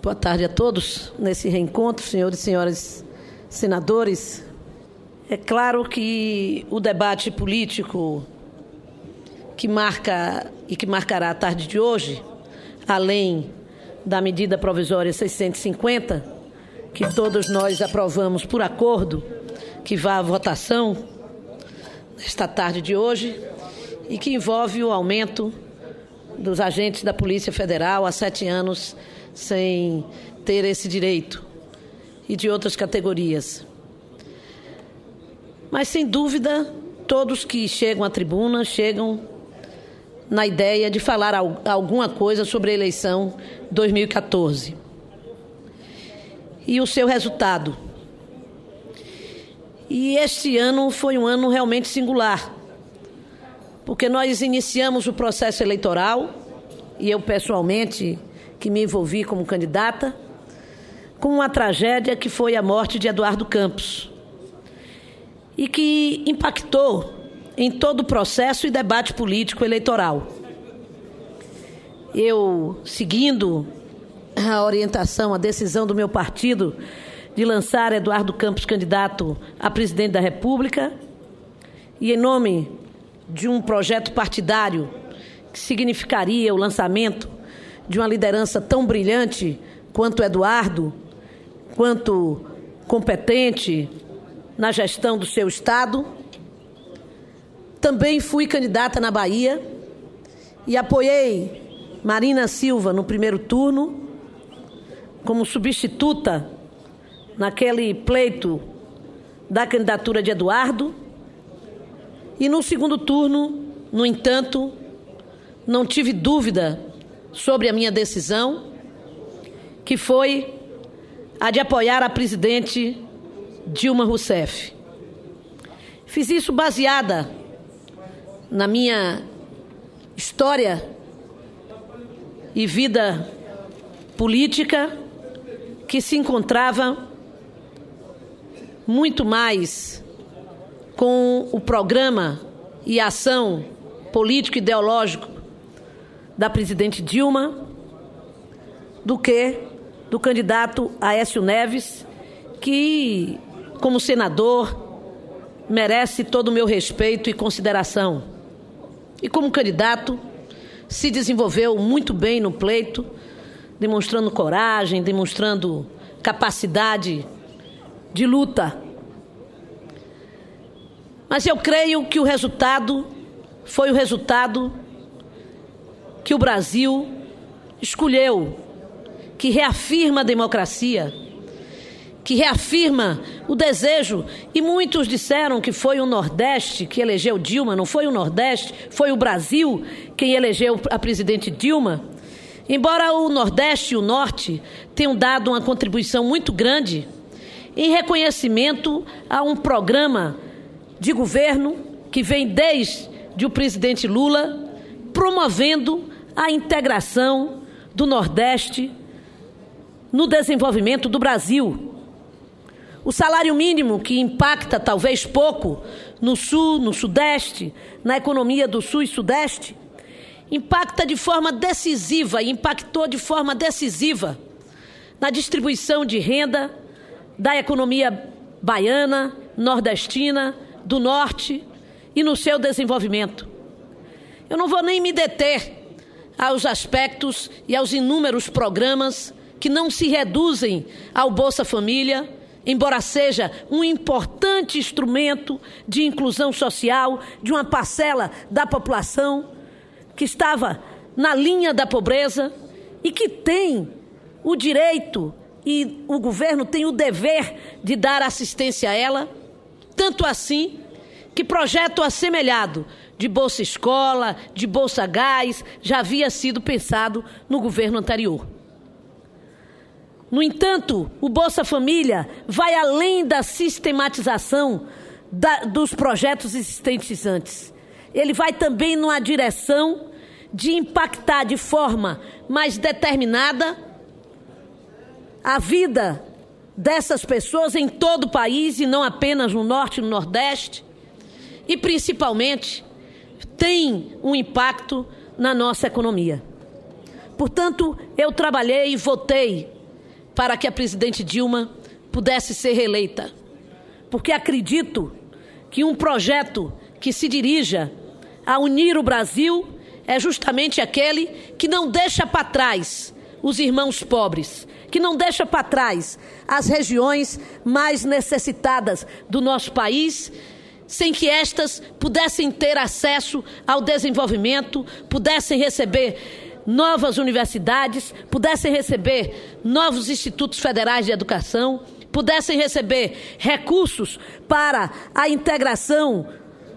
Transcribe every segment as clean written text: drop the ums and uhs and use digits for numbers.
Boa tarde a todos nesse reencontro, senhores e senhoras senadores. É claro que o debate político que marca e que marcará a tarde de hoje, além da medida provisória 650, que todos nós aprovamos por acordo, que vá à votação nesta tarde de hoje, e que envolve o aumento dos agentes da Polícia Federal há 7 anos sem ter esse direito, e de outras categorias. Mas, sem dúvida, todos que chegam à tribuna chegam na ideia de falar alguma coisa sobre a eleição 2014 e o seu resultado. E este ano foi um ano realmente singular, porque nós iniciamos o processo eleitoral, e eu pessoalmente, que me envolvi como candidata, com uma tragédia que foi a morte de Eduardo Campos, e que impactou em todo o processo e debate político eleitoral. Eu, seguindo a orientação, a decisão do meu partido de lançar Eduardo Campos candidato a presidente da República, e em nome de um projeto partidário que significaria o lançamento de uma liderança tão brilhante quanto Eduardo, quanto competente na gestão do seu Estado, também fui candidata na Bahia e apoiei Marina Silva no primeiro turno como substituta naquele pleito da candidatura de Eduardo. E no segundo turno, no entanto, não tive dúvida sobre a minha decisão, que foi a de apoiar a presidente Dilma Rousseff. Fiz isso baseada na minha história e vida política, que se encontrava muito mais com o programa e a ação político-ideológico da presidente Dilma do que do candidato Aécio Neves, que, como senador, merece todo o meu respeito e consideração. E como candidato, se desenvolveu muito bem no pleito, demonstrando coragem, demonstrando capacidade de luta. Mas eu creio que o resultado foi o resultado que o Brasil escolheu, que reafirma a democracia, que reafirma o desejo, e muitos disseram que foi o Nordeste que elegeu Dilma. Não foi o Nordeste, foi o Brasil quem elegeu a presidente Dilma. Embora o Nordeste e o Norte tenham dado uma contribuição muito grande em reconhecimento a um programa de governo que vem desde o presidente Lula, promovendo a integração do Nordeste no desenvolvimento do Brasil. O salário mínimo, que impacta talvez pouco no Sul, no Sudeste, na economia do Sul e Sudeste, impacta de forma decisiva e impactou de forma decisiva na distribuição de renda da economia baiana, nordestina, do Norte e no seu desenvolvimento. Eu não vou nem me deter aos aspectos e aos inúmeros programas que não se reduzem ao Bolsa Família, embora seja um importante instrumento de inclusão social de uma parcela da população que estava na linha da pobreza e que tem o direito e o governo tem o dever de dar assistência a ela, tanto assim que projeto assemelhado de Bolsa Escola, de Bolsa Gás, já havia sido pensado no governo anterior. No entanto, o Bolsa Família vai além da sistematização dos projetos existentes antes. Ele vai também numa direção de impactar de forma mais determinada a vida dessas pessoas em todo o país e não apenas no Norte e no Nordeste, e principalmente tem um impacto na nossa economia. Portanto, eu trabalhei e votei para que a presidente Dilma pudesse ser reeleita. Porque acredito que um projeto que se dirija a unir o Brasil é justamente aquele que não deixa para trás os irmãos pobres, que não deixa para trás as regiões mais necessitadas do nosso país, sem que estas pudessem ter acesso ao desenvolvimento, pudessem receber novas universidades, pudessem receber novos institutos federais de educação, pudessem receber recursos para a integração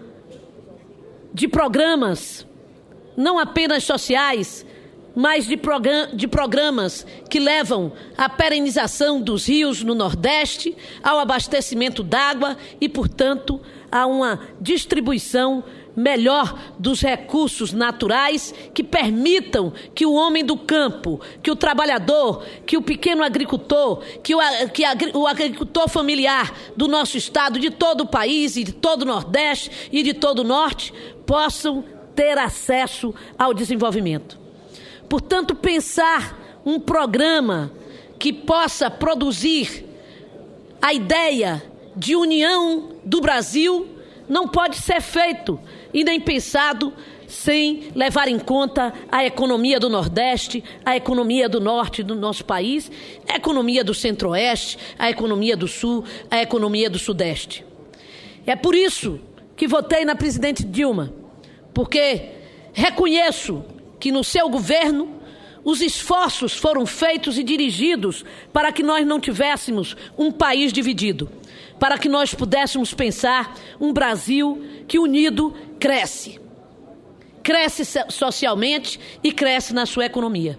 de programas, não apenas sociais, mas de programas que levam à perenização dos rios no Nordeste, ao abastecimento d'água e, portanto, a uma distribuição melhor dos recursos naturais que permitam que o homem do campo, que o trabalhador, que o pequeno agricultor, que o agricultor familiar do nosso estado, de todo o país e de todo o Nordeste e de todo o Norte, possam ter acesso ao desenvolvimento. Portanto, pensar um programa que possa produzir a ideia de união do Brasil não pode ser feito e nem pensado sem levar em conta a economia do Nordeste, a economia do Norte do nosso país, a economia do Centro-Oeste, a economia do Sul, a economia do Sudeste. É por isso que votei na presidente Dilma, porque reconheço que no seu governo os esforços foram feitos e dirigidos para que nós não tivéssemos um país dividido, para que nós pudéssemos pensar um Brasil que unido cresce. Cresce socialmente e cresce na sua economia.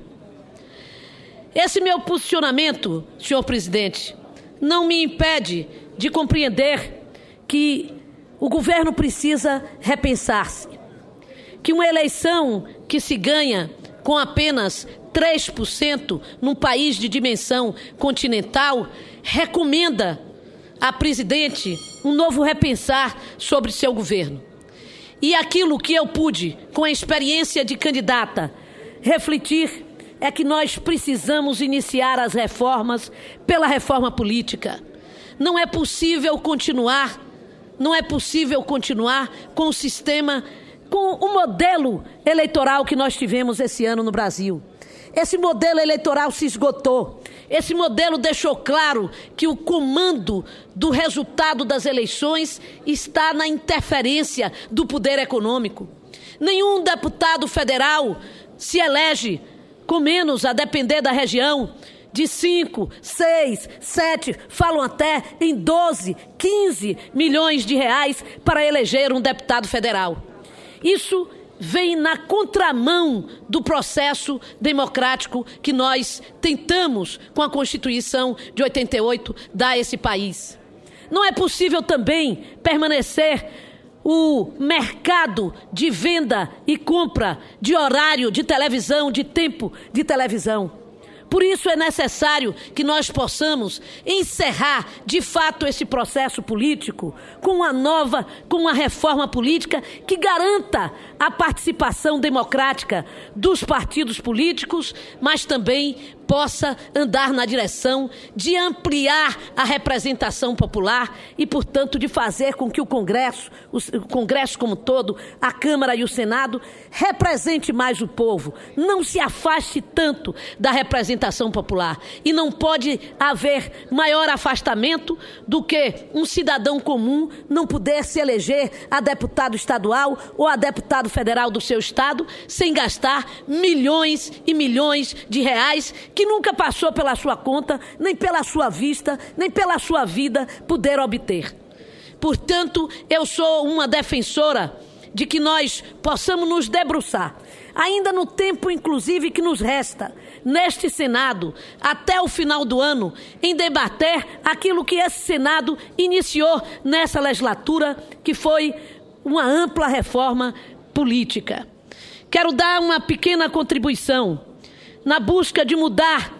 Esse meu posicionamento, senhor presidente, não me impede de compreender que o governo precisa repensar-se. Que uma eleição que se ganha com apenas 3% num país de dimensão continental recomenda à presidente um novo repensar sobre seu governo. E aquilo que eu pude, com a experiência de candidata, refletir é que nós precisamos iniciar as reformas pela reforma política. Não é possível continuar com o sistema, com o modelo eleitoral que nós tivemos esse ano no Brasil. Esse modelo eleitoral se esgotou. Esse modelo deixou claro que o comando do resultado das eleições está na interferência do poder econômico. Nenhum deputado federal se elege com menos, a depender da região, de 5, 6, 7, falam até em 12, 15 milhões de reais para eleger um deputado federal. Isso vem na contramão do processo democrático que nós tentamos, com a Constituição de 88, dar a esse país. Não é possível também permanecer o mercado de venda e compra de horário de televisão, de tempo de televisão. Por isso é necessário que nós possamos encerrar, de fato, esse processo político com uma reforma política que garanta a participação democrática dos partidos políticos, mas também possa andar na direção de ampliar a representação popular e, portanto, de fazer com que o Congresso como todo, a Câmara e o Senado, represente mais o povo, não se afaste tanto da representação popular. E não pode haver maior afastamento do que um cidadão comum não poder se eleger a deputado estadual ou a deputado federal do seu estado sem gastar milhões e milhões de reais que nunca passou pela sua conta, nem pela sua vista, nem pela sua vida poder obter. Portanto, eu sou uma defensora de que nós possamos nos debruçar, ainda no tempo, inclusive, que nos resta, neste Senado, até o final do ano, em debater aquilo que esse Senado iniciou nessa legislatura, que foi uma ampla reforma política. Quero dar uma pequena contribuição na busca de mudar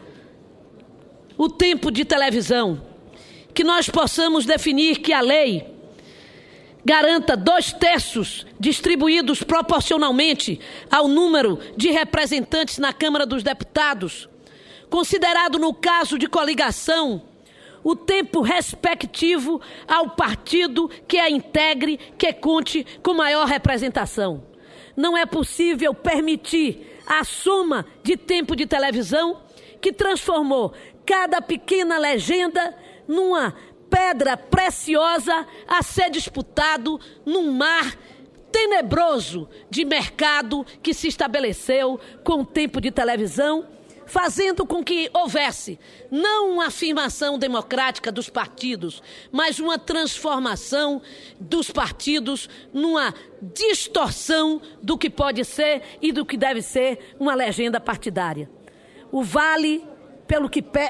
o tempo de televisão, que nós possamos definir que a lei garanta 2/3 distribuídos proporcionalmente ao número de representantes na Câmara dos Deputados, considerado no caso de coligação o tempo respectivo ao partido que a integre, que conte com maior representação. Não é possível permitir a soma de tempo de televisão que transformou cada pequena legenda numa pedra preciosa a ser disputado num mar tenebroso de mercado que se estabeleceu com o tempo de televisão, fazendo com que houvesse não uma afirmação democrática dos partidos, mas uma transformação dos partidos numa distorção do que pode ser e do que deve ser uma legenda partidária. O vale pelo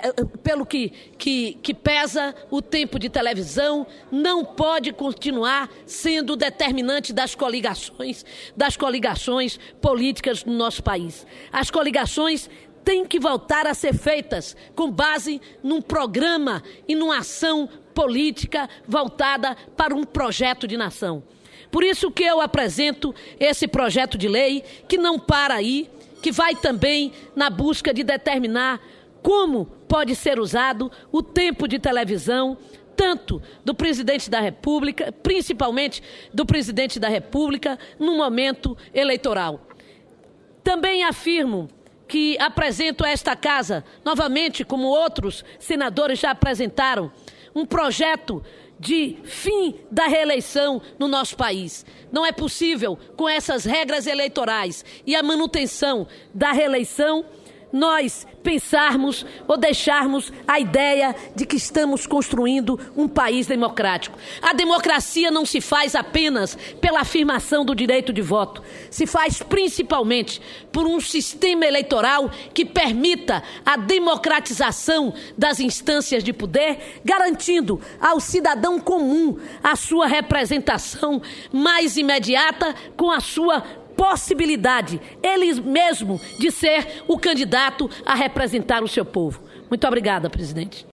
que pesa o tempo de televisão não pode continuar sendo determinante das coligações políticas no nosso país. As coligações têm que voltar a ser feitas com base num programa e numa ação política voltada para um projeto de nação. Por isso que eu apresento esse projeto de lei que não para aí, que vai também na busca de determinar como pode ser usado o tempo de televisão, tanto do presidente da República, principalmente do presidente da República, no momento eleitoral. Também afirmo que apresento a esta casa, novamente, como outros senadores já apresentaram, um projeto de fim da reeleição no nosso país. Não é possível, com essas regras eleitorais e a manutenção da reeleição, nós pensarmos ou deixarmos a ideia de que estamos construindo um país democrático. A democracia não se faz apenas pela afirmação do direito de voto, se faz principalmente por um sistema eleitoral que permita a democratização das instâncias de poder, garantindo ao cidadão comum a sua representação mais imediata com a sua possibilidade, ele mesmo, de ser o candidato a representar o seu povo. Muito obrigada, presidente.